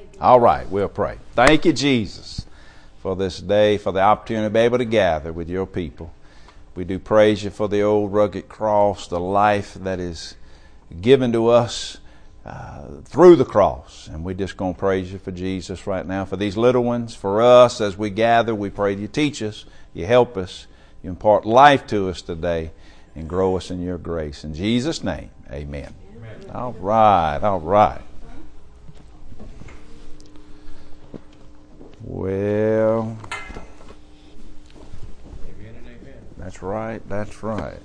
All right, we'll pray. Thank you, Jesus, for this day, for the opportunity to be able to gather with your people. We do praise you for the old rugged cross, the life that is given to us through the cross. And we're just going to praise you for Jesus right now, for these little ones, for us as we gather. We pray you teach us, you help us, you impart life to us today, and grow us in your grace. In Jesus' name, amen. All right, all right. Well, that's right, that's right.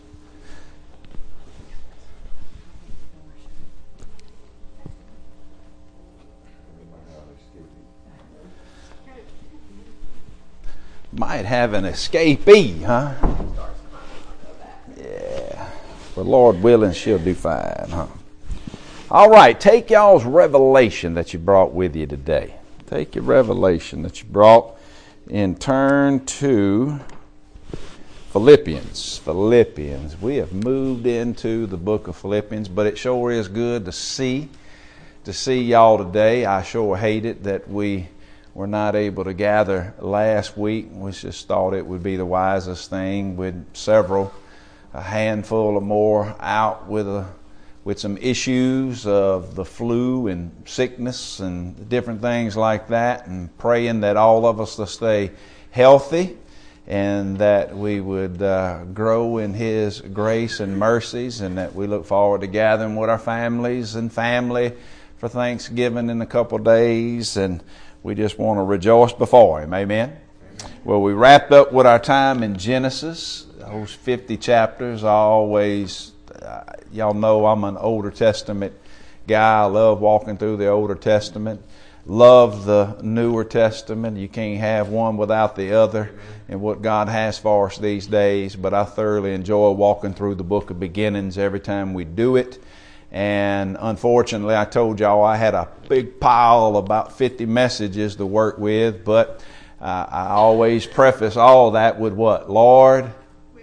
Might have an escapee, huh? Yeah. But Lord willing, she'll do fine, huh? All right, take y'all's revelation that you brought with you today. Take your revelation that you brought and turn to Philippians. Philippians. We have moved into the book of Philippians, but it sure is good to see y'all today. I sure hate it that we were not able to gather last week. We just thought it would be the wisest thing with a handful or more out with some issues of the flu and sickness and different things like that, and praying that all of us will stay healthy and that we would grow in His grace and mercies, and that we look forward to gathering with our families and family for Thanksgiving in a couple of days, and we just want to rejoice before Him. Amen? Well, we wrapped up with our time in Genesis. Those 50 chapters are always... y'all know I'm an Older Testament guy. I love walking through the Older Testament. Love the Newer Testament. You can't have one without the other and what God has for us these days. But I thoroughly enjoy walking through the book of beginnings every time we do it. And unfortunately, I told y'all I had a big pile, about 50 messages to work with. But I always preface all that with what? Lord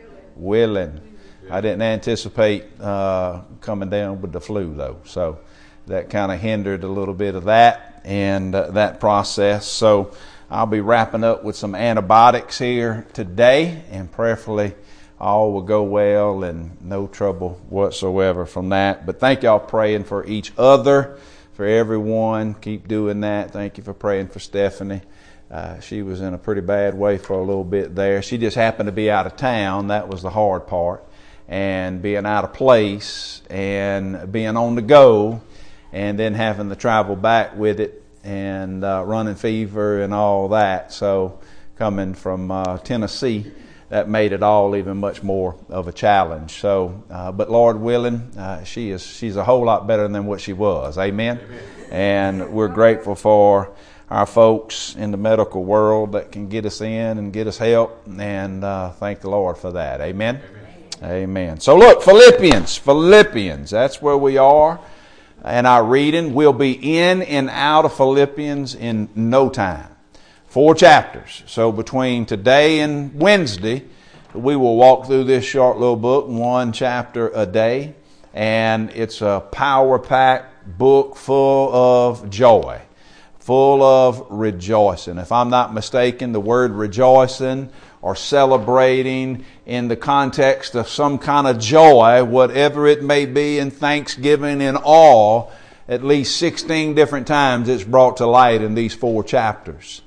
willing. I didn't anticipate coming down with the flu, though. So that kind of hindered a little bit of that and that process. So I'll be wrapping up with some antibiotics here today, and prayerfully all will go well and no trouble whatsoever from that. But thank y'all praying for each other, for everyone. Keep doing that. Thank you for praying for Stephanie. She was in a pretty bad way for a little bit there. She just happened to be out of town. That was the hard part. And being out of place and being on the go and then having to travel back with it and running fever and all that. So coming from Tennessee, that made it all even much more of a challenge. So, but Lord willing, she's a whole lot better than what she was. Amen? Amen. And we're grateful for our folks in the medical world that can get us in and get us help. And thank the Lord for that. Amen? Amen. Amen. So look, Philippians, that's where we are. And our reading, we'll be in and out of Philippians in no time. 4 chapters. So between today and Wednesday, we will walk through this short little book, 1 chapter a day. And it's a power-packed book full of joy, full of rejoicing. If I'm not mistaken, the word rejoicing or celebrating in the context of some kind of joy, whatever it may be, in thanksgiving, in awe, at least 16 different times it's brought to light in these 4 chapters.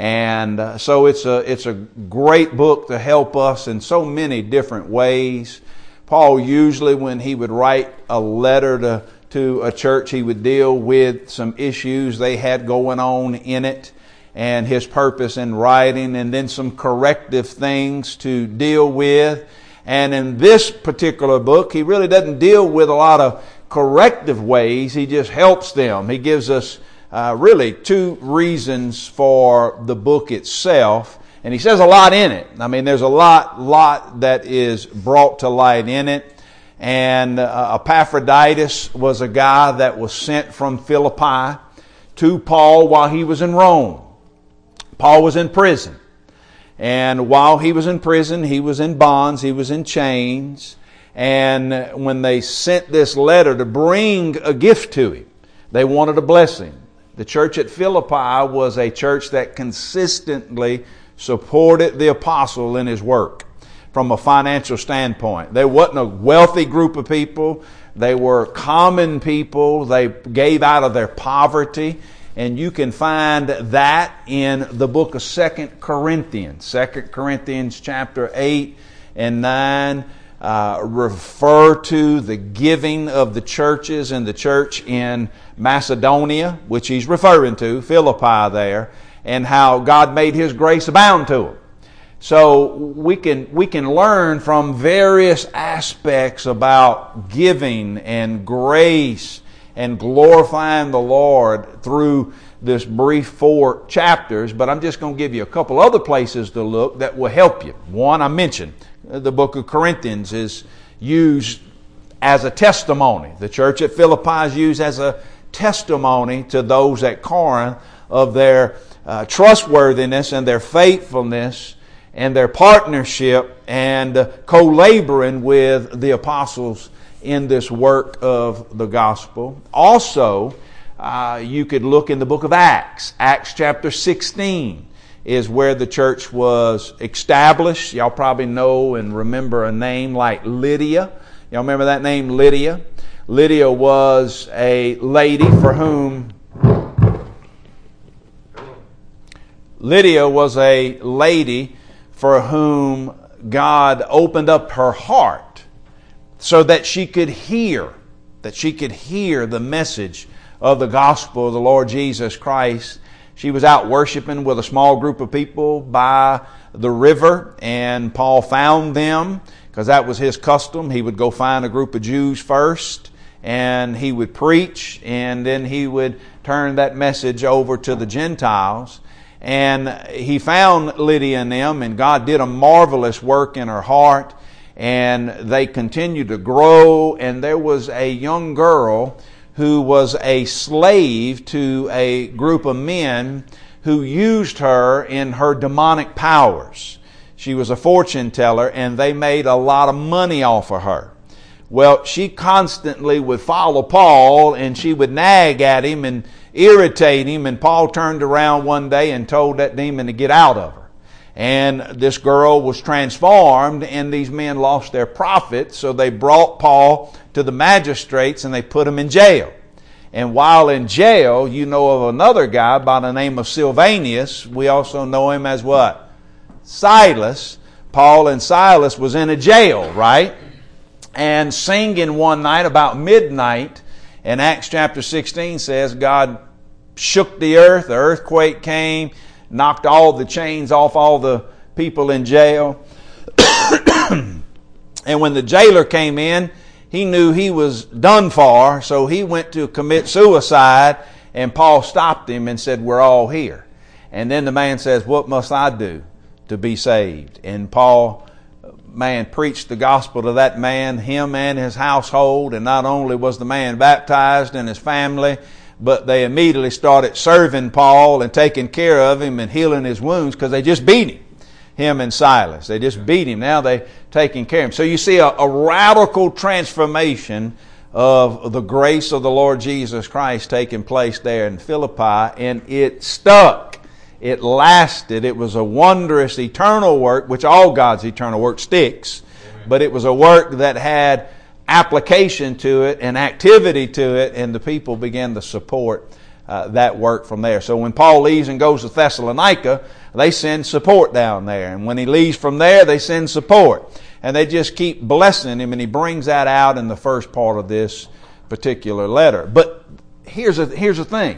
And so it's a great book to help us in so many different ways. Paul usually, when he would write a letter to a church, he would deal with some issues they had going on in it, and his purpose in writing, and then some corrective things to deal with. And in this particular book, he really doesn't deal with a lot of corrective ways. He just helps them. He gives us really 2 reasons for the book itself. And he says a lot in it. I mean, there's a lot that is brought to light in it. And Epaphroditus was a guy that was sent from Philippi to Paul while he was in Rome. Paul was in prison. And while he was in prison, he was in bonds, he was in chains. And when they sent this letter to bring a gift to him, they wanted a blessing. The church at Philippi was a church that consistently supported the apostle in his work from a financial standpoint. They wasn't a wealthy group of people. They were common people. They gave out of their poverty. And you can find that in the book of 2 Corinthians. 2 Corinthians chapter 8 and 9 refer to the giving of the churches and the church in Macedonia, which he's referring to, Philippi there, and how God made His grace abound to them. So we can learn from various aspects about giving and grace and glorifying the Lord through this brief 4 chapters, but I'm just going to give you a couple other places to look that will help you. One, I mentioned, the book of Corinthians is used as a testimony. The church at Philippi is used as a testimony to those at Corinth of their trustworthiness and their faithfulness and their partnership and co-laboring with the apostles in this work of the gospel. Also, you could look in the book of Acts. Acts chapter 16 is where the church was established. Y'all probably know and remember a name like Lydia. Y'all remember that name, Lydia? Lydia was a lady for whom God opened up her heart so that she could hear the message of the gospel of the Lord Jesus Christ. She was out worshiping with a small group of people by the river, and Paul found them because that was his custom. He would go find a group of Jews first, and he would preach, and then he would turn that message over to the Gentiles. And he found Lydia and them, and God did a marvelous work in her heart, and they continued to grow. And there was a young girl who was a slave to a group of men who used her in her demonic powers. She was a fortune teller, and they made a lot of money off of her. Well, she constantly would follow Paul, and she would nag at him and irritate him, and Paul turned around one day and told that demon to get out of her. And this girl was transformed, and these men lost their profit, so they brought Paul to the magistrates and they put him in jail. And while in jail, you know of another guy by the name of Silvanus. We also know him as what? Silas. Paul and Silas was in a jail, right? And singing one night about midnight. And Acts chapter 16 says God shook the earth, the earthquake came, knocked all the chains off all the people in jail. And when the jailer came in, he knew he was done for, so he went to commit suicide, and Paul stopped him and said, "We're all here." And then the man says, "What must I do to be saved?" And Paul, preached the gospel to that man, him and his household, and not only was the man baptized and his family, but they immediately started serving Paul and taking care of him and healing his wounds because they just beat him and Silas. They just beat him. Now they're taking care of him. So you see a radical transformation of the grace of the Lord Jesus Christ taking place there in Philippi, and it stuck. It lasted. It was a wondrous eternal work, which all God's eternal work sticks. Amen. But it was a work that had application to it and activity to it, and the people began to support that work from there. So when Paul leaves and goes to Thessalonica, they send support down there. And when he leaves from there, they send support. And they just keep blessing him, and he brings that out in the first part of this particular letter. But here's the thing.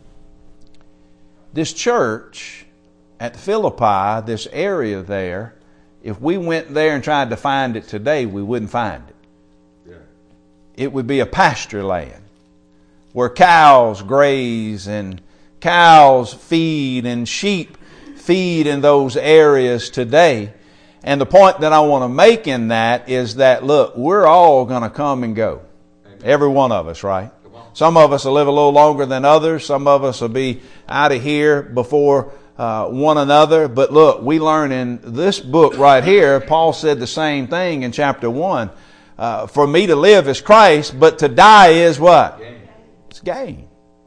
This church at Philippi, this area there, if we went there and tried to find it today, we wouldn't find it. Yeah. It would be a pasture land where cows graze and cows feed and sheep feed in those areas today. And the point that I want to make in that is that, look, we're all going to come and go. Amen. Every one of us, right? Some of us will live a little longer than others. Some of us will be out of here before one another. But look, we learn in this book right here, Paul said the same thing in chapter 1. For me to live is Christ, but to die is what? Gain. It's gain.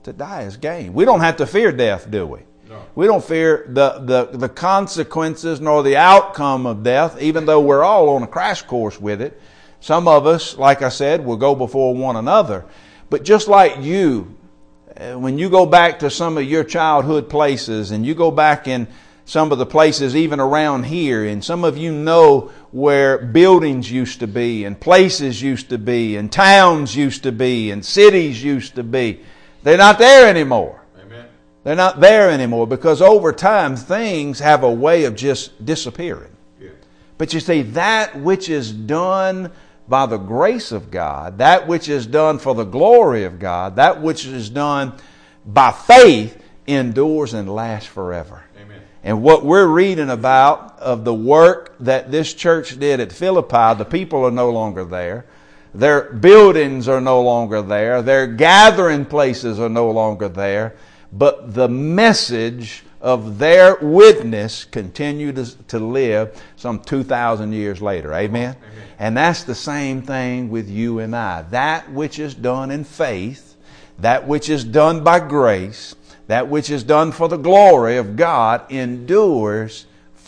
To die is gain. We don't have to fear death, do we? No. We don't fear the consequences nor the outcome of death, even though we're all on a crash course with it. Some of us, like I said, will go before one another. But just like you, when you go back to some of your childhood places and you go back in some of the places even around here, and some of you know where buildings used to be and places used to be and towns used to be and cities used to be, they're not there anymore. Amen. They're not there anymore because over time things have a way of just disappearing. Yeah. But you see, that which is done by the grace of God, that which is done for the glory of God, that which is done by faith endures and lasts forever. Amen. And what we're reading about of the work that this church did at Philippi, the people are no longer there. Their buildings are no longer there. Their gathering places are no longer there. But the message of their witness continued to live some 2,000 years later. Amen? Amen. And that's the same thing with you and I. That which is done in faith, that which is done by grace, that which is done for the glory of God endures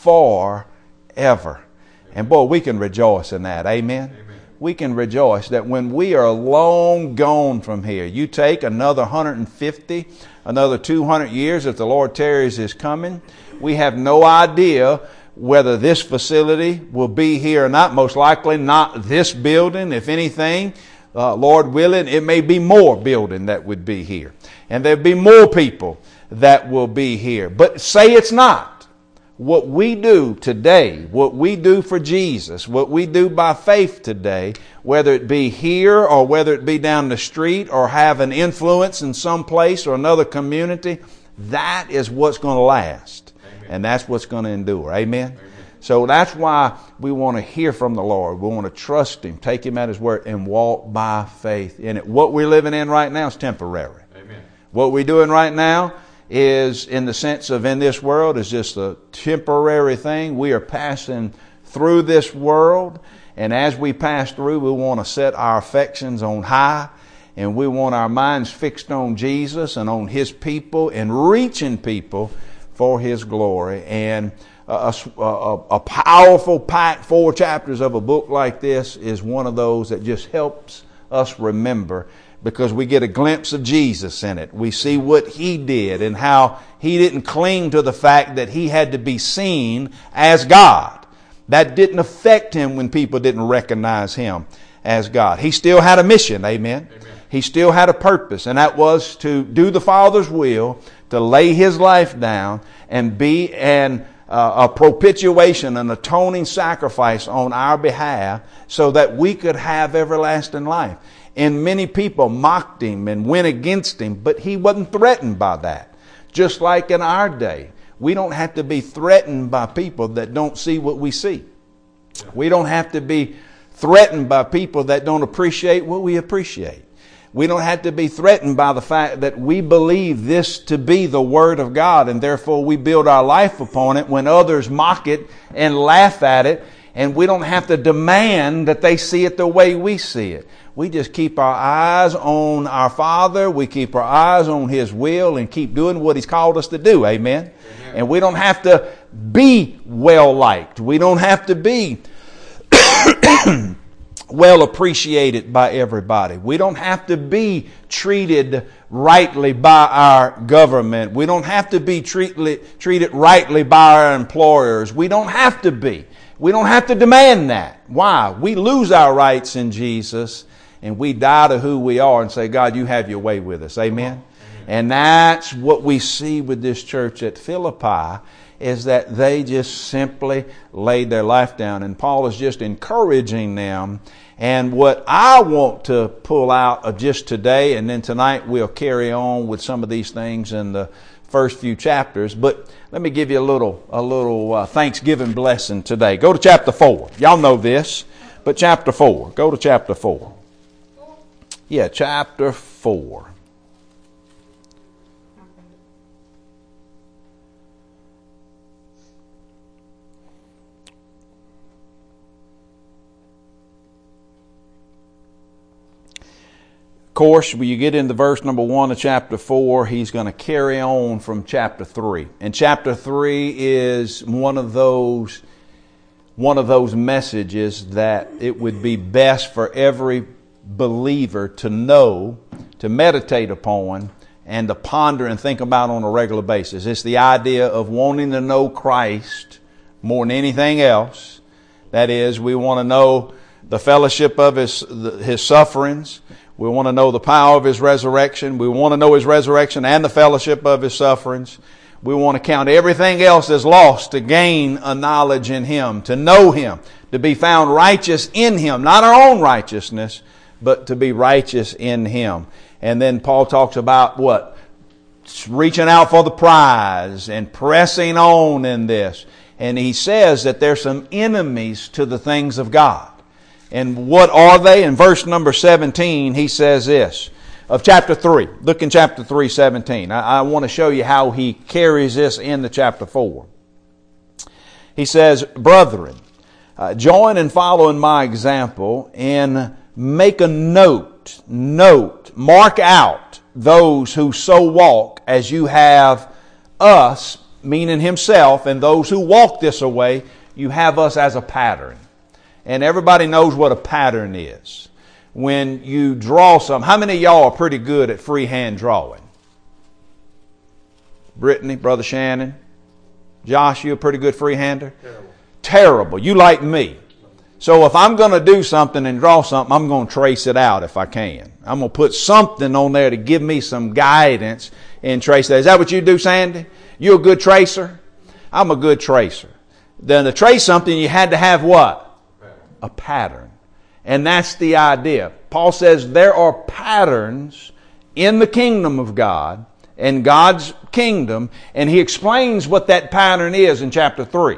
forever. And boy, we can rejoice in that. Amen? Amen. We can rejoice that when we are long gone from here, you take another 150, another 200 years if the Lord tarries His coming, we have no idea whether this facility will be here or not. Most likely not this building. If anything, Lord willing, it may be more building that would be here. And there'll be more people that will be here. But say it's not. What we do today, what we do for Jesus, what we do by faith today, whether it be here or whether it be down the street or have an influence in some place or another community, that is what's going to last. Amen. And that's what's going to endure. Amen? Amen. So that's why we want to hear from the Lord. We want to trust Him, take Him at His word, and walk by faith in it. What we're living in right now is temporary. Amen. What we're doing right now is, in the sense of in this world, is just a temporary thing. We are passing through this world, and as we pass through, we want to set our affections on high, and we want our minds fixed on Jesus and on His people and reaching people for His glory. And a powerful packed 4 chapters of a book like this is one of those that just helps us remember, because we get a glimpse of Jesus in it. We see what He did and how He didn't cling to the fact that He had to be seen as God. That didn't affect Him when people didn't recognize Him as God. He still had a mission, amen? Amen. He still had a purpose, and that was to do the Father's will, to lay His life down and be a propitiation, an atoning sacrifice on our behalf so that we could have everlasting life. And many people mocked Him and went against Him, but He wasn't threatened by that. Just like in our day, we don't have to be threatened by people that don't see what we see. We don't have to be threatened by people that don't appreciate what we appreciate. We don't have to be threatened by the fact that we believe this to be the Word of God, and therefore we build our life upon it when others mock it and laugh at it, and we don't have to demand that they see it the way we see it. We just keep our eyes on our Father, we keep our eyes on His will, and keep doing what He's called us to do. Amen? Amen. And we don't have to be well-liked. We don't have to be well appreciated by everybody. We don't have to be treated rightly by our government. We don't have to be treated rightly by our employers. We don't have to be. We don't have to demand that. Why? We lose our rights in Jesus, and we die to who we are and say, God, you have your way with us. Amen? Amen. And that's what we see with this church at Philippi, is that they just simply laid their life down. And Paul is just encouraging them. And what I want to pull out of just today, and then tonight we'll carry on with some of these things in the first few chapters. But let me give you a little Thanksgiving blessing today. Go to chapter 4. Y'all know this, but chapter 4. Go to chapter 4. Yeah, chapter 4. course, when you get into verse number 1 of chapter 4, he's going to carry on from chapter 3. And chapter 3 is one of those messages that it would be best for every believer to know, to meditate upon, and to ponder and think about on a regular basis. It's the idea of wanting to know Christ more than anything else. That is, we want to know the fellowship of His sufferings. We want to know the power of His resurrection. We want to know His resurrection and the fellowship of His sufferings. We want to count everything else as lost to gain a knowledge in Him, to know Him, to be found righteous in Him, not our own righteousness, but to be righteous in Him. And then Paul talks about what? Reaching out for the prize and pressing on in this. And he says that there's some enemies to the things of God. And what are they? In verse number 17, he says this, of chapter 3. Look in chapter 3, 17. I want to show you how he carries this into chapter 4. He says, brethren, join and follow in my example and make a note, mark out those who so walk as you have us, meaning himself, and those who walk this way, you have us as a pattern. And everybody knows what a pattern is. When you draw something, how many of y'all are pretty good at freehand drawing? Brittany, Brother Shannon, Josh, you a pretty good freehander? Terrible. You like me. So if I'm going to do something and draw something, I'm going to trace it out if I can. I'm going to put something on there to give me some guidance and trace that. Is that what you do, Sandy? You a good tracer? I'm a good tracer. Then to trace something, you had to have what? A pattern. And that's the idea. Paul says there are patterns in the kingdom of God and God's kingdom, and he explains what that pattern is in chapter 3.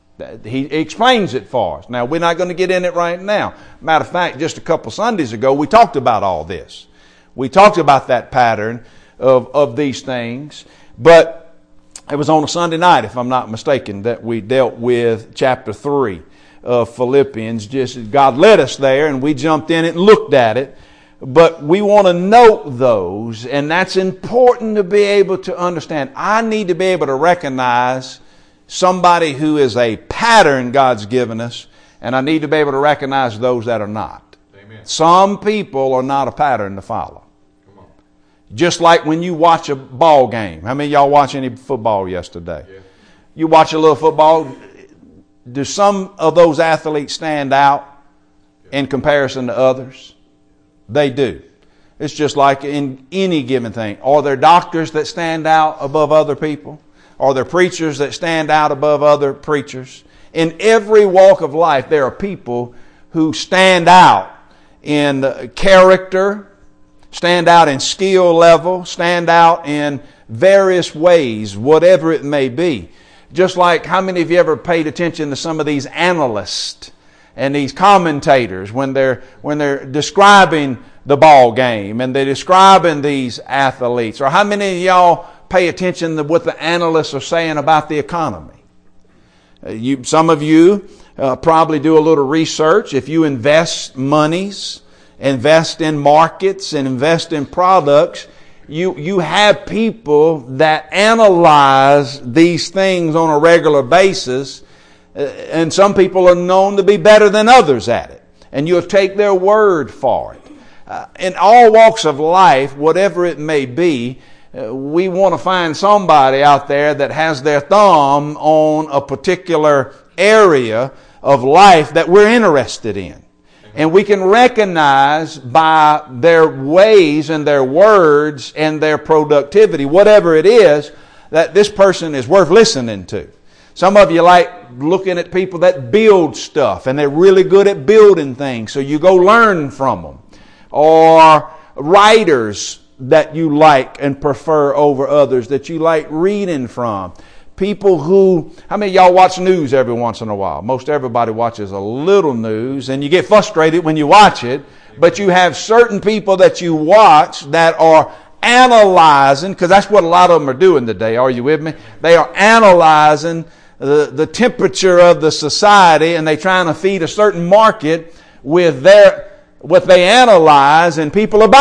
He explains it for us. Now, we're not going to get in it right now. Matter of fact, just a couple Sundays ago, we talked about all this. We talked about that pattern of these things. But it was on a Sunday night, if I'm not mistaken, that we dealt with chapter 3 of Philippians. Just God led us there, and we jumped in it and looked at it. But we want to note those, and that's important to be able to understand. I need to be able to recognize somebody who is a pattern God's given us, and I need to be able to recognize those that are not. Amen. Some people are not a pattern to follow. Come on. Just like when you watch a ball game. How many of y'all watch any football yesterday? Yeah. You watch a little football. Do some of those athletes stand out in comparison to others? They do. It's just like in any given thing. Are there doctors that stand out above other people? Are there preachers that stand out above other preachers? In every walk of life, there are people who stand out in character, stand out in skill level, stand out in various ways, whatever it may be. Just like how many of you ever paid attention to some of these analysts and these commentators when they're describing the ball game and they're describing these athletes? Or how many of y'all pay attention to what the analysts are saying about the economy? Some of you probably do a little research. If you invest monies, invest in markets, and invest in products, you have people that analyze these things on a regular basis, and some people are known to be better than others at it. And you'll take their word for it. In all walks of life, whatever it may be, we want to find somebody out there that has their thumb on a particular area of life that we're interested in. And we can recognize by their ways and their words and their productivity, whatever it is, that this person is worth listening to. Some of you like looking at people that build stuff, and they're really good at building things, so you go learn from them. Or writers that you like and prefer over others, that you like reading from. People who, how many of y'all watch news every once in a while? Most everybody watches a little news, and you get frustrated when you watch it, but you have certain people that you watch that are analyzing, because that's what a lot of them are doing today. Are you with me? They are analyzing the temperature of the society, and they're trying to feed a certain market with what they analyze, and people are buying it.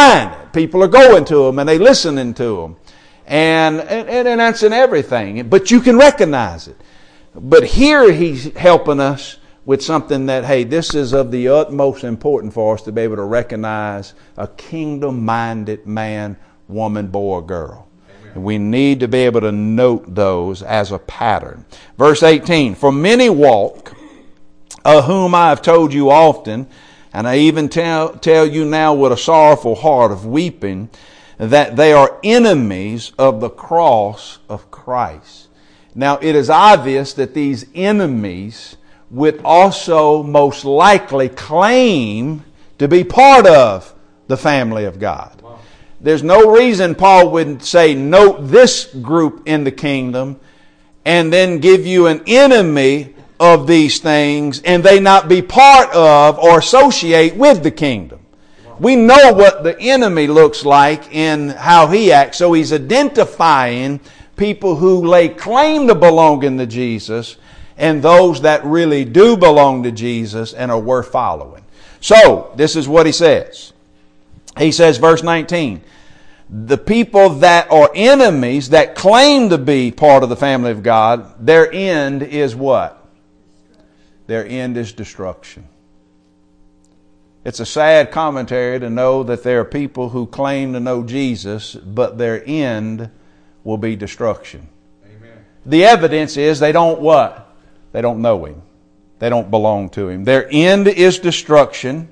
People are going to them and they listening to them. And that's in everything. But you can recognize it. But here he's helping us with something that, hey, this is of the utmost importance for us to be able to recognize a kingdom-minded man, woman, boy, or girl. And we need to be able to note those as a pattern. Verse 18, for many walk, of whom I have told you often, and I even tell you now with a sorrowful heart of weeping, that they are enemies of the cross of Christ. Now, it is obvious that these enemies would also most likely claim to be part of the family of God. Wow. There's no reason Paul would say, note this group in the kingdom, and then give you an enemy of these things, and they not be part of or associate with the kingdom. We know what the enemy looks like in how he acts, so he's identifying people who lay claim to belonging to Jesus and those that really do belong to Jesus and are worth following. So, this is what he says. He says, verse 19, the people that are enemies, that claim to be part of the family of God, their end is what? Their end is destruction. It's a sad commentary to know that there are people who claim to know Jesus, but their end will be destruction. Amen. The evidence is they don't what? They don't know Him. They don't belong to Him. Their end is destruction.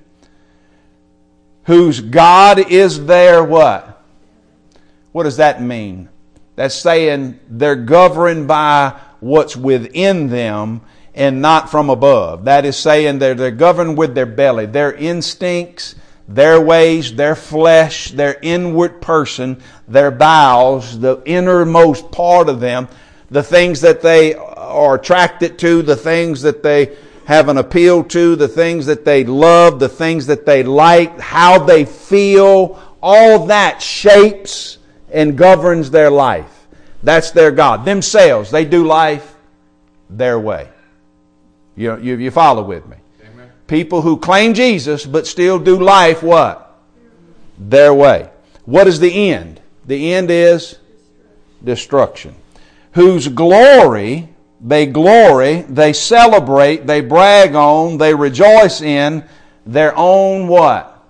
Whose God is their what? What does that mean? That's saying they're governed by what's within them and not from above. That is saying they're governed with their belly, their instincts, their ways, their flesh, their inward person, their bowels, the innermost part of them, the things that they are attracted to, the things that they have an appeal to, the things that they love, the things that they like, how they feel, all that shapes and governs their life. That's their God. Themselves, they do life their way. You follow with me? Amen. People who claim Jesus but still do life what? Their way. What is the end? The end is destruction. Whose glory, they celebrate, they brag on, they rejoice in their own what?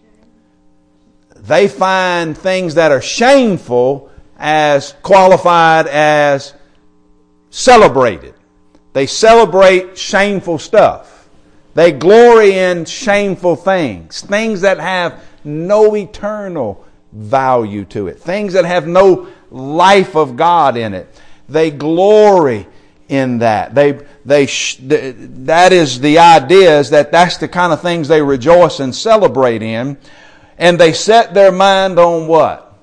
They find things that are shameful as qualified as celebrated. They celebrate shameful stuff. They glory in shameful things. Things that have no eternal value to it. Things that have no life of God in it. They glory in that. That is the idea, is that's the kind of things they rejoice and celebrate in. And they set their mind on what?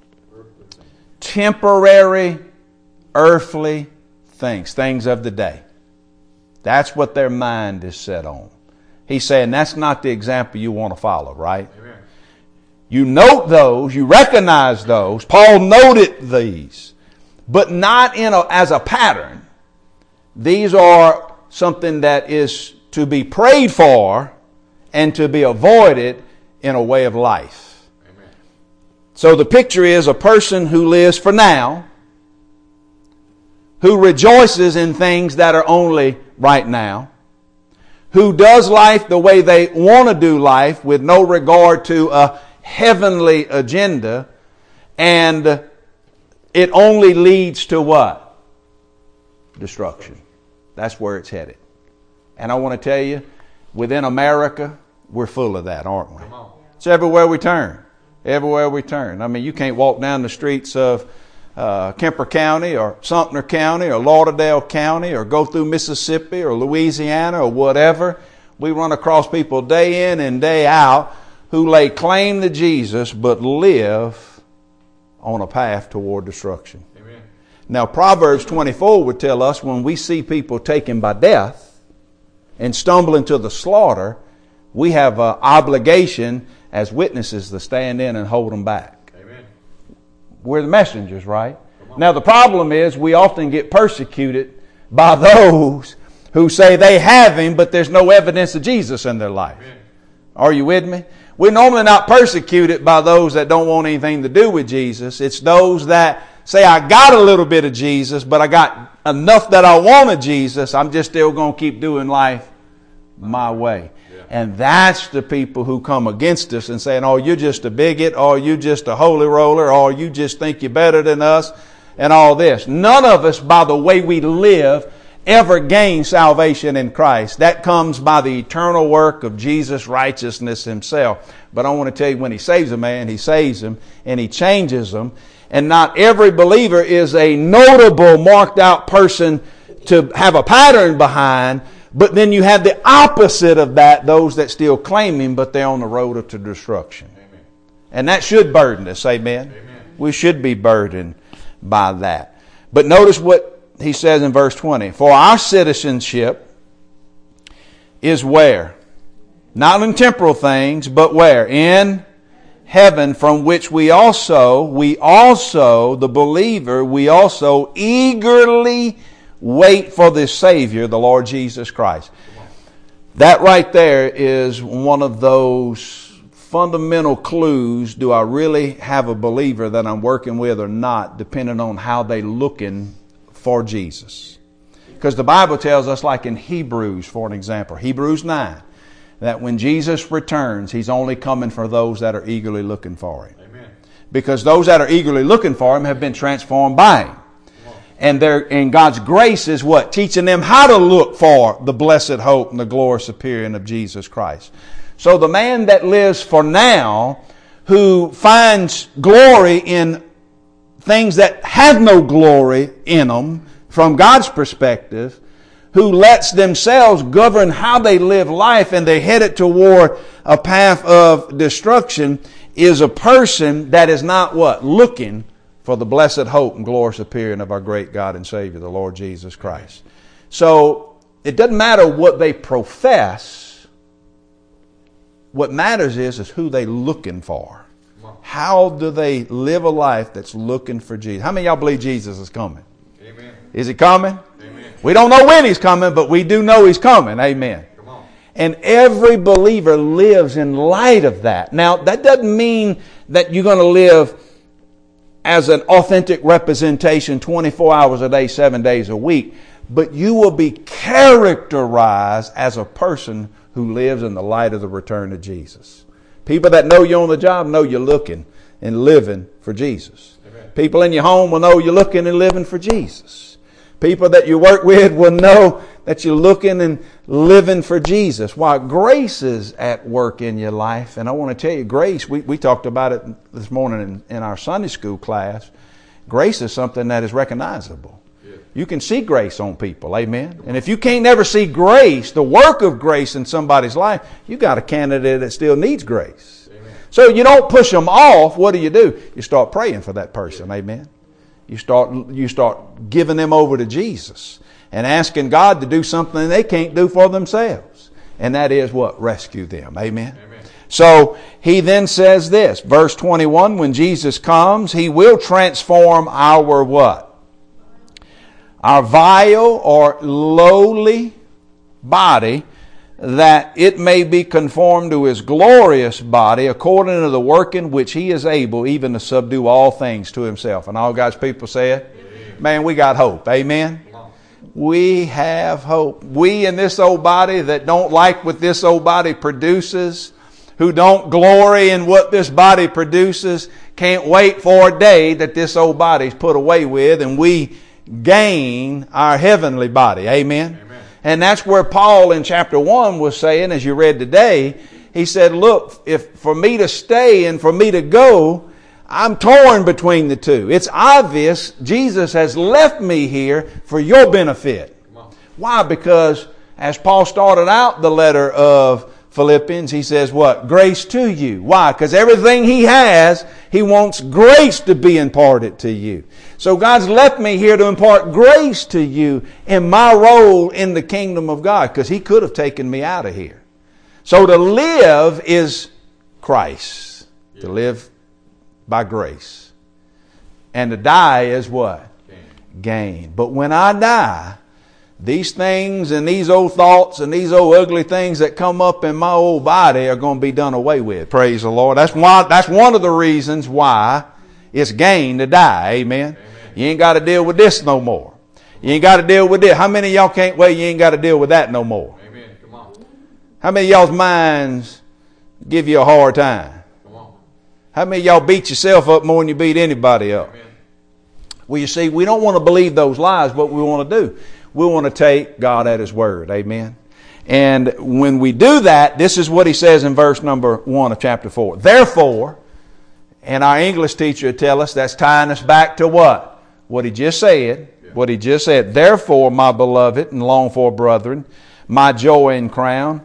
Temporary, earthly things. Things of the day. That's what their mind is set on. He's saying that's not the example you want to follow, right? Amen. You note those, you recognize those. Paul noted these, but not as a pattern. These are something that is to be prayed for and to be avoided in a way of life. Amen. So the picture is a person who lives for now, who rejoices in things that are only right now, who does life the way they want to do life with no regard to a heavenly agenda, and it only leads to what? Destruction. That's where it's headed. And I want to tell you, within America, we're full of that, aren't we? It's everywhere we turn. Everywhere we turn. I mean, you can't walk down the streets of Kemper County or Sumter County or Lauderdale County or go through Mississippi or Louisiana or whatever. We run across people day in and day out who lay claim to Jesus but live on a path toward destruction. Amen. Now, Proverbs 24 would tell us when we see people taken by death and stumble into the slaughter, we have an obligation as witnesses to stand in and hold them back. We're the messengers, right? Now the problem is we often get persecuted by those who say they have Him, but there's no evidence of Jesus in their life. Amen. Are you with me? We're normally not persecuted by those that don't want anything to do with Jesus. It's those that say, I got a little bit of Jesus, but I got enough that I want of Jesus. I'm just still going to keep doing life my way. Yeah. And that's the people who come against us and saying, oh, you're just a bigot, or you just a holy roller, or you just think you're better than us, and all this. None of us, by the way we live, ever gain salvation in Christ. That comes by the eternal work of Jesus' righteousness himself. But I want to tell you, when he saves a man, he saves him and he changes them. And not every believer is a notable, marked out person to have a pattern behind. But then you have the opposite of that, those that still claim him, but they're on the road to destruction. Amen. And that should burden us. Amen. Amen. We should be burdened by that. But notice what he says in verse 20. For our citizenship is where? Not in temporal things, but where? In heaven, from which we also, the believer, we also eagerly wait for the Savior, the Lord Jesus Christ. That right there is one of those fundamental clues. Do I really have a believer that I'm working with or not, depending on how they looking for Jesus? Because the Bible tells us, like in Hebrews, for an example, Hebrews 9, that when Jesus returns, he's only coming for those that are eagerly looking for him. Amen. Because those that are eagerly looking for him have been transformed by him. And God's grace is what? Teaching them how to look for the blessed hope and the glorious appearing of Jesus Christ. So the man that lives for now, who finds glory in things that have no glory in them from God's perspective, who lets themselves govern how they live life and they head it toward a path of destruction, is a person that is not what? Looking for the blessed hope and glorious appearing of our great God and Savior, the Lord Jesus Christ. So it doesn't matter what they profess. What matters is who they looking for. How do they live a life that's looking for Jesus? How many of y'all believe Jesus is coming? Amen. Is he coming? Amen. We don't know when he's coming, but we do know he's coming. Amen. Come on. And every believer lives in light of that. Now, that doesn't mean that you're going to live as an authentic representation 24 hours a day, 7 days a week. But you will be characterized as a person who lives in the light of the return of Jesus. People that know you're on the job know you're looking and living for Jesus. Amen. People in your home will know you're looking and living for Jesus. People that you work with will know that you're looking and living for Jesus. Why? Grace is at work in your life. And I want to tell you, grace, we talked about it this morning in our Sunday school class. Grace is something that is recognizable. You can see grace on people. Amen. And if you can't never see grace, the work of grace in somebody's life, you got a candidate that still needs grace. Amen. So you don't push them off. What do? You start praying for that person. Amen. You start giving them over to Jesus and asking God to do something they can't do for themselves. And that is what? Rescue them. Amen. Amen. So he then says this, verse 21, when Jesus comes, he will transform our what? Our vile or lowly body, that it may be conformed to his glorious body, according to the working which he is able even to subdue all things to himself. And all God's people said, man, we got hope. Amen. We have hope. We in this old body that don't like what this old body produces, who don't glory in what this body produces, can't wait for a day that this old body's put away with and we gain our heavenly body. Amen. Amen. And that's where Paul in chapter 1 was saying, as you read today, he said, look, if for me to stay and for me to go, I'm torn between the two. It's obvious Jesus has left me here for your benefit. Why? Because as Paul started out the letter of Philippians, he says what? Grace to you. Why? Because everything he has, he wants grace to be imparted to you. So God's left me here to impart grace to you in my role in the kingdom of God, because he could have taken me out of here. So to live is Christ. Yeah. To live by grace. And to die is what? Gain. But when I die, these things and these old thoughts and these old ugly things that come up in my old body are going to be done away with. Praise the Lord. That's one of the reasons why it's gain to die. Amen. Amen. You ain't got to deal with this no more. You ain't got to deal with this. How many of y'all can't wait? You ain't got to deal with that no more. Amen. Come on. How many of y'all's minds give you a hard time? Come on. How many of y'all beat yourself up more than you beat anybody up? Amen. Well, you see, we don't want to believe those lies. What we want to do, we want to take God at His word. Amen. And when we do that, this is what He says in verse number 1 of chapter 4. Therefore, and our English teacher would tell us that's tying us back to what? What he just said. Yeah. What he just said. Therefore, my beloved and longed for brethren, my joy and crown,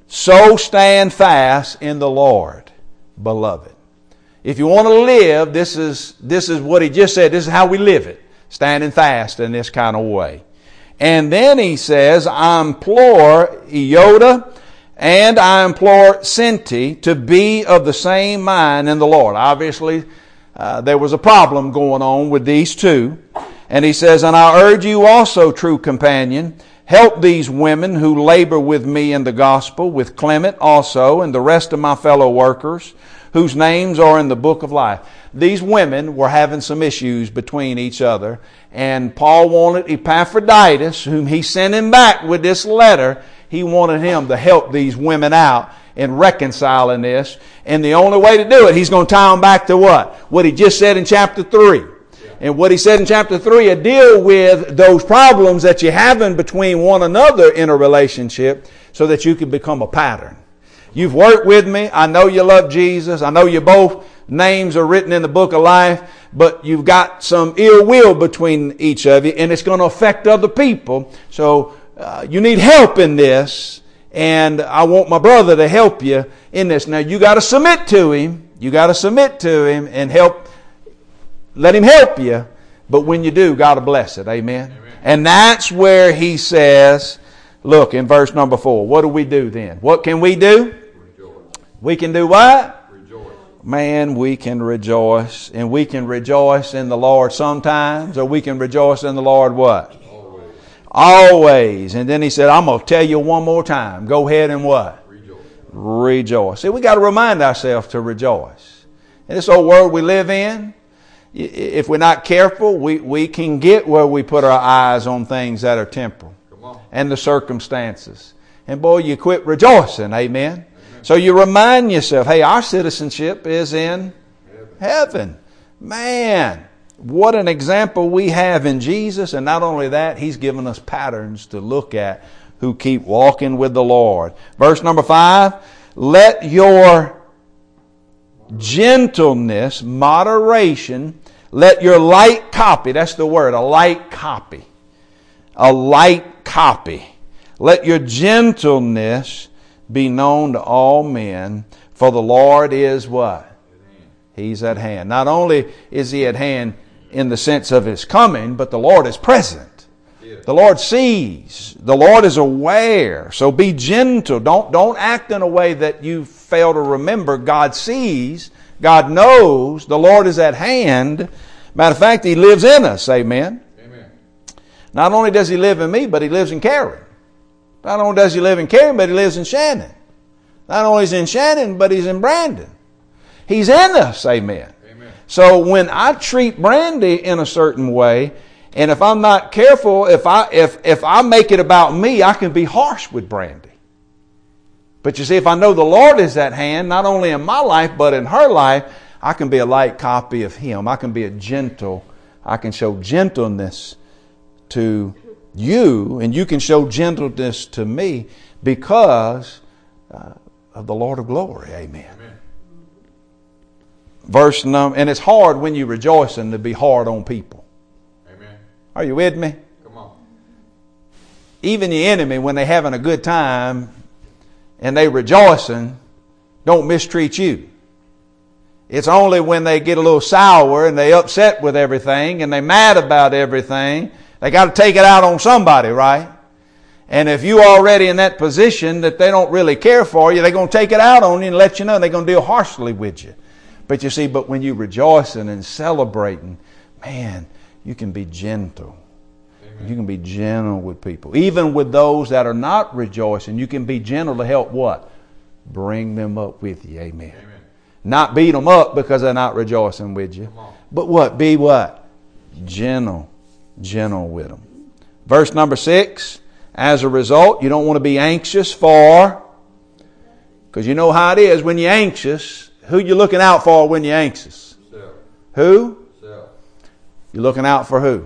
so stand fast in the Lord, beloved. If you want to live, this is what he just said. This is how we live it. Standing fast in this kind of way. And then he says, I implore Euodia and I implore Syntyche to be of the same mind in the Lord. Obviously, there was a problem going on with these two. And he says, and I urge you also, true companion, help these women who labor with me in the gospel, with Clement also and the rest of my fellow workers, whose names are in the book of life. These women were having some issues between each other, and Paul wanted Epaphroditus, whom he sent him back with this letter, he wanted him to help these women out in reconciling this. And the only way to do it, he's going to tie them back to what? What he just said in chapter 3. And what he said in chapter 3 will deal with those problems that you're having between one another in a relationship so that you can become a pattern. You've worked with me. I know you love Jesus. I know you both names are written in the book of life, but you've got some ill will between each of you, and it's going to affect other people. So you need help in this, and I want my brother to help you in this. Now, you got to submit to him. You got to submit to him and help. Let him help you. But when you do, God will bless it. Amen. Amen. And that's where he says, look, in verse number 4, what do we do then? What can we do? Rejoice. We can do what? Rejoice. Man, we can rejoice. And we can rejoice in the Lord sometimes, or we can rejoice in the Lord what? Always. Always. And then he said, I'm going to tell you one more time. Go ahead and what? Rejoice. Rejoice. See, we got to remind ourselves to rejoice. In this old world we live in, if we're not careful, we can get where we put our eyes on things that are temporal and the circumstances. And boy, you quit rejoicing. Amen. Amen. So you remind yourself, hey, our citizenship is in heaven. Man, what an example we have in Jesus. And not only that, He's given us patterns to look at who keep walking with the Lord. Verse number 5, let your gentleness, moderation, let your light copy, that's the word, a light copy. A light copy. Let your gentleness be known to all men, for the Lord is what? He's at hand. Not only is He at hand in the sense of His coming, but the Lord is present. The Lord sees. The Lord is aware. So be gentle. Don't act in a way that you fail to remember. God sees. God knows. The Lord is at hand. Matter of fact, He lives in us. Amen. Amen. Not only does He live in me, but He lives in Karen. Not only does He live in Karen, but He lives in Shannon. Not only is He in Shannon, but He's in Brandon. He's in us. Amen. Amen. So when I treat Brandy in a certain way, and if I'm not careful, if I make it about me, I can be harsh with Brandy. But you see, if I know the Lord is at hand, not only in my life, but in her life, I can be a light copy of Him. I can be I can show gentleness to you, and you can show gentleness to me because of the Lord of glory. Amen. Amen. And it's hard when you're rejoicing to be hard on people. Amen. Are you with me? Come on. Even the enemy, when they're having a good time and they rejoicing, don't mistreat you. It's only when they get a little sour and they upset with everything and they mad about everything, they got to take it out on somebody, right? And if you already in that position that they don't really care for you, they're going to take it out on you and let you know they're going to deal harshly with you. But you see, but when you're rejoicing and celebrating, man, you can be gentle. Amen. You can be gentle with people. Even with those that are not rejoicing, you can be gentle to help what? Bring them up with you. Amen. Amen. Not beat them up because they're not rejoicing with you. But what? Be what? Gentle. Gentle with them. Verse number 6. As a result, you don't want to be anxious for, because you know how it is when you're anxious. Who you looking out for when you're anxious? Self. Who? Self. You're looking out for who?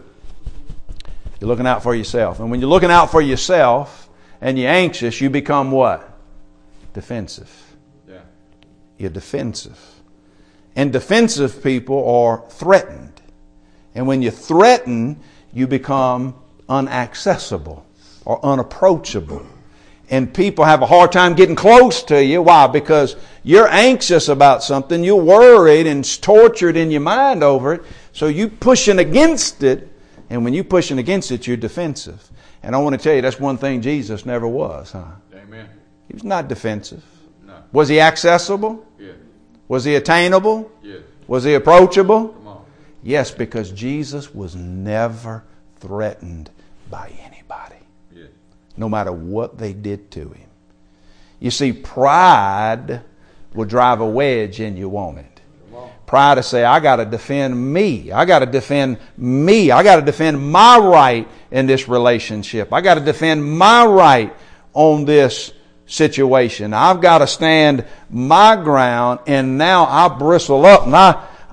You're looking out for yourself. And when you're looking out for yourself and you're anxious, you become what? Defensive. Yeah. You're defensive. And defensive people are threatened. And when you're threatened, you become unaccessible or unapproachable. And people have a hard time getting close to you. Why? Because you're anxious about something. You're worried and tortured in your mind over it. So you pushing against it. And when you're pushing against it, you're defensive. And I want to tell you, that's one thing Jesus never was, huh? Amen. He was not defensive. No. Was he accessible? Yes. Was he attainable? Yes. Was he approachable? Come on. Yes, because Jesus was never threatened by anybody. Yes. No matter what they did to him. You see, pride will drive a wedge in you, won't it? Pride to say, I got to defend me. I got to defend me. I got to defend my right in this relationship. I got to defend my right on this situation. I've got to stand my ground, and now I bristle up and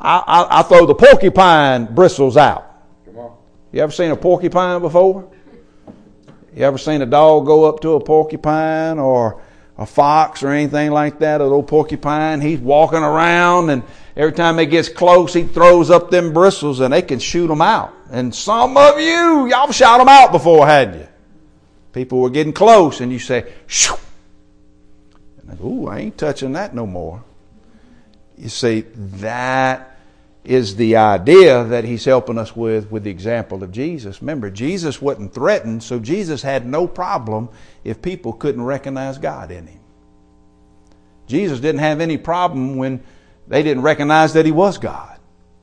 I throw the porcupine bristles out. Come on. You ever seen a porcupine before? You ever seen a dog go up to a porcupine or a fox or anything like that? A little porcupine, he's walking around, and every time he gets close, he throws up them bristles and they can shoot them out. And some of you, y'all shot them out before, hadn't you? People were getting close and you say, shoo. And I go, ooh, I ain't touching that no more. You see, that is the idea that he's helping us with the example of Jesus. Remember, Jesus wasn't threatened, so Jesus had no problem if people couldn't recognize God in him. Jesus didn't have any problem when they didn't recognize that he was God.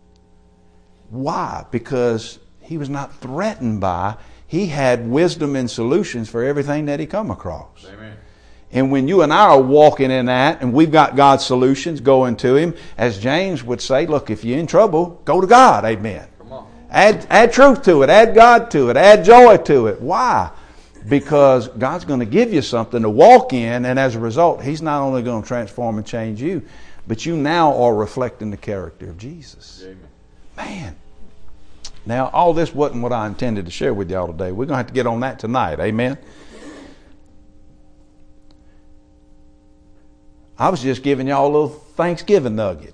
Why? Because he was not threatened by, he had wisdom and solutions for everything that he come across. Amen. And when you and I are walking in that, and we've got God's solutions going to him, as James would say, look, if you're in trouble, go to God. Amen. Come on. Add truth to it. Add God to it. Add joy to it. Why? Because God's going to give you something to walk in, and as a result, he's not only going to transform and change you, but you now are reflecting the character of Jesus. Amen. Man. Now, all this wasn't what I intended to share with y'all today. We're going to have to get on that tonight. Amen. I was just giving y'all a little Thanksgiving nugget.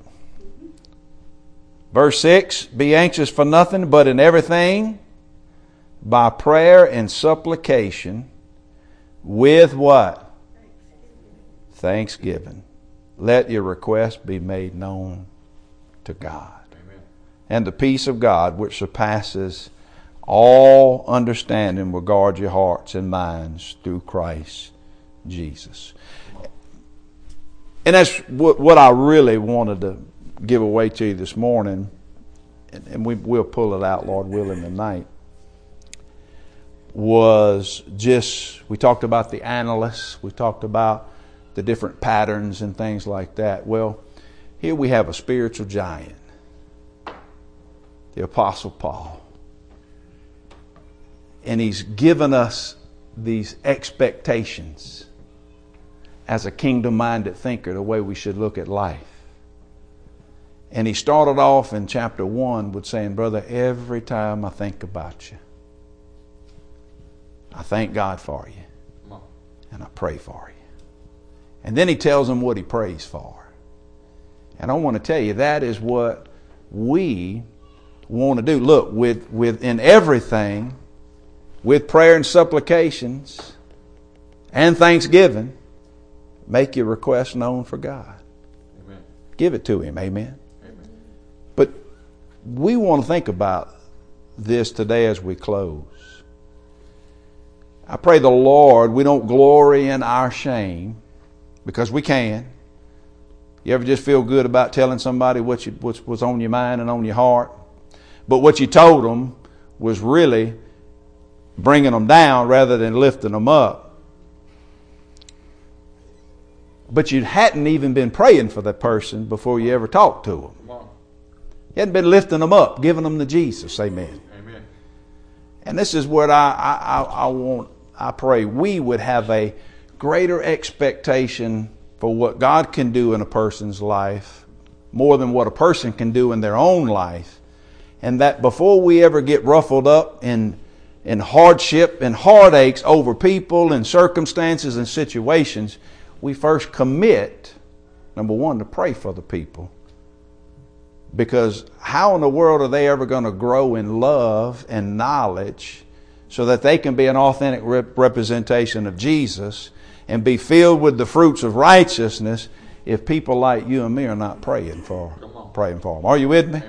Verse 6, be anxious for nothing, but in everything, by prayer and supplication, with what? Thanksgiving. Let your request be made known to God. Amen. And the peace of God, which surpasses all understanding, will guard your hearts and minds through Christ Jesus. And that's what I really wanted to give away to you this morning. And we'll pull it out, Lord willing, tonight. Was just, we talked about the analysts. We talked about the different patterns and things like that. Well, here we have a spiritual giant. The Apostle Paul. And he's given us these expectations as a kingdom-minded thinker, the way we should look at life. And he started off in chapter 1 with saying, brother, every time I think about you, I thank God for you. And I pray for you. And then he tells them what he prays for. And I want to tell you, that is what we want to do. Look, in everything, with prayer and supplications and thanksgiving, make your request known for God. Amen. Give it to him. Amen. Amen. But we want to think about this today as we close. I pray the Lord we don't glory in our shame, because we can. You ever just feel good about telling somebody what was on your mind and on your heart? But what you told them was really bringing them down rather than lifting them up. But you hadn't even been praying for that person before you ever talked to them. You hadn't been lifting them up, giving them to Jesus. Amen. Amen. And this is what I pray we would have a greater expectation for what God can do in a person's life, more than what a person can do in their own life. And that before we ever get ruffled up in hardship and heartaches over people and circumstances and situations, we first commit, number one, to pray for the people. Because how in the world are they ever going to grow in love and knowledge so that they can be an authentic representation of Jesus and be filled with the fruits of righteousness if people like you and me are not praying for them? Are you with me?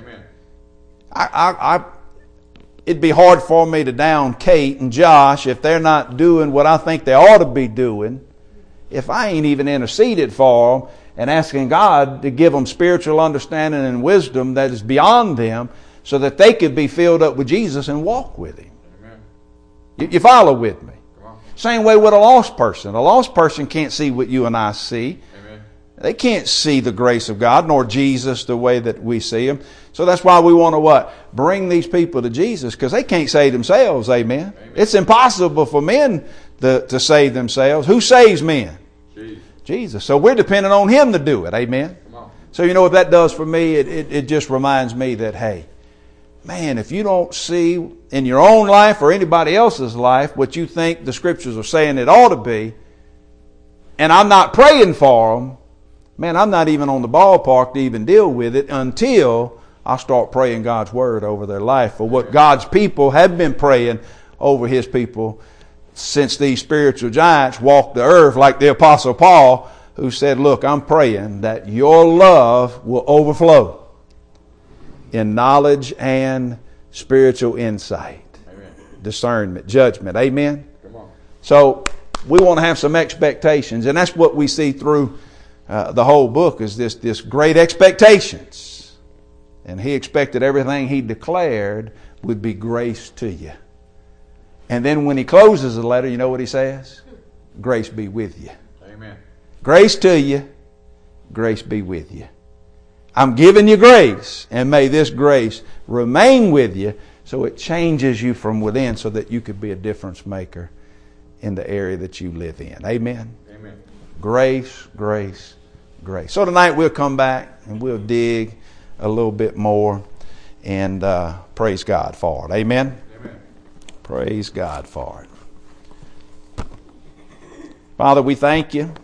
Amen. It'd be hard for me to down Kate and Josh if they're not doing what I think they ought to be doing, if I ain't even interceded for them and asking God to give them spiritual understanding and wisdom that is beyond them so that they could be filled up with Jesus and walk with Him. Amen. You follow with me? Same way with a lost person. A lost person can't see what you and I see. Amen. They can't see the grace of God nor Jesus the way that we see Him. So that's why we want to what? Bring these people to Jesus, because they can't save themselves. Amen. Amen. It's impossible for men to save themselves. Who saves men? Jesus. So we're dependent on Him to do it. Amen. Come on. So you know what that does for me? It just reminds me that, hey, man, if you don't see in your own life or anybody else's life what you think the Scriptures are saying it ought to be, and I'm not praying for them, man, I'm not even on the ballpark to even deal with it until I start praying God's Word over their life, for what God's people have been praying over His people since these spiritual giants walked the earth, like the Apostle Paul, who said, look, I'm praying that your love will overflow in knowledge and spiritual insight. Amen. Discernment, judgment. Amen? Come on. So we want to have some expectations, and that's what we see through the whole book, is this great expectations. And he expected everything he declared would be grace to you. And then when he closes the letter, you know what he says? Grace be with you. Amen. Grace to you. Grace be with you. I'm giving you grace, and may this grace remain with you so it changes you from within so that you could be a difference maker in the area that you live in. Amen? Amen. Grace, grace, grace. So tonight we'll come back and we'll dig a little bit more and praise God for it. Amen? Amen. Praise God for it. Father, we thank you.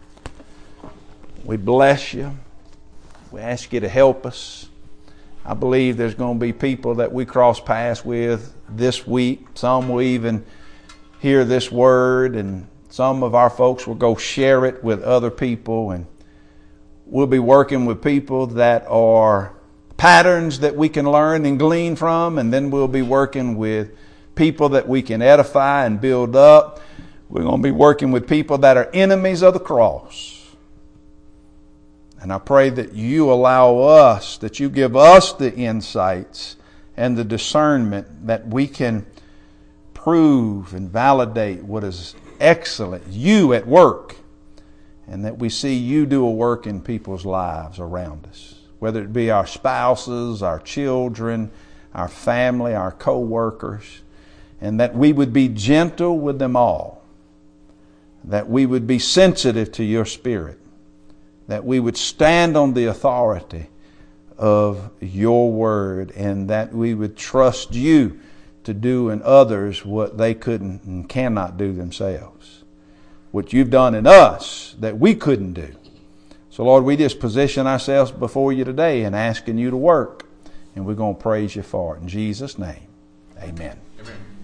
We bless you. We ask you to help us. I believe there's going to be people that we cross paths with this week. Some will even hear this word, and some of our folks will go share it with other people, and we'll be working with people that are patterns that we can learn and glean from, and then we'll be working with people that we can edify and build up. We're going to be working with people that are enemies of the cross. And I pray that you allow us, that you give us the insights and the discernment that we can prove and validate what is excellent, you at work, and that we see you do a work in people's lives around us, whether it be our spouses, our children, our family, our co-workers, and that we would be gentle with them all, that we would be sensitive to your Spirit, that we would stand on the authority of your word, and that we would trust you to do in others what they couldn't and cannot do themselves. What you've done in us that we couldn't do. So Lord, we just position ourselves before you today and asking you to work. And we're going to praise you for it. In Jesus' name, amen. Amen.